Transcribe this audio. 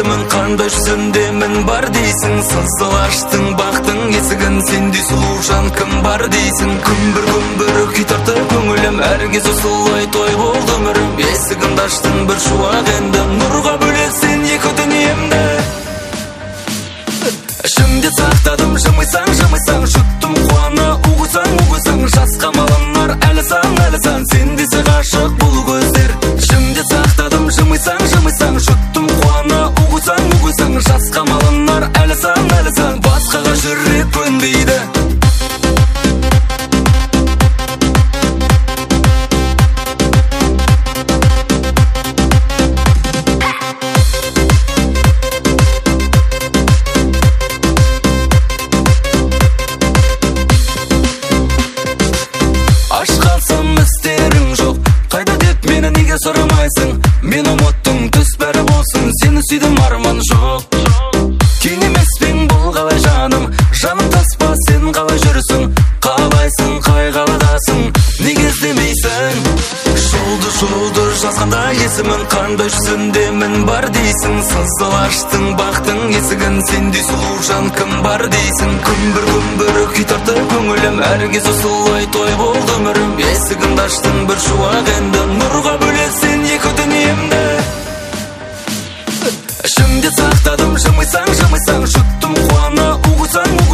есімін қандай жүзінде бар дейсің, сызыл аштың бақтың есігін, сендей сұлу жан кім бар дейсің. Күмбір күй тартты көңілім, әркез осылай той болды өмірім. Есігімді аштың бір шуақ енді, нұрға бөлесің екі дүниемді. Ішімде сақтадым жымайсаң, жұттым қуана уғысаң, жасқа малынар әлі сан, сендесі ғашық бұл көздер. Ішімде сақтадым жымайсаң, жұттым қуана уғысаң, жасқа малынар әлі сан, басқаға жүрек көнбейді. Сұрамайсың, мен ұмыттың түс бәрі болсын, сені сүйдім арман жоқ. Кейін емеспен бұл қалай жаным таспа, сен қалай жүрсің, қалайсың, қай қаладасың, неге іздемейсің? Жолды жазғанда есімін қандай жүзінде бар дейсің, сызыл аштың бақтың есігін, сендей сұлу жан кім бар дейсің. Күмбір күй тартты көңілім, әркез осылай той болды өмірім. Есігімді аштың бір шуақ енді, нұрға бөлесің екі дүниемді. Ішімде сақтадым жымайсаң, жұттым қуана уғысаң,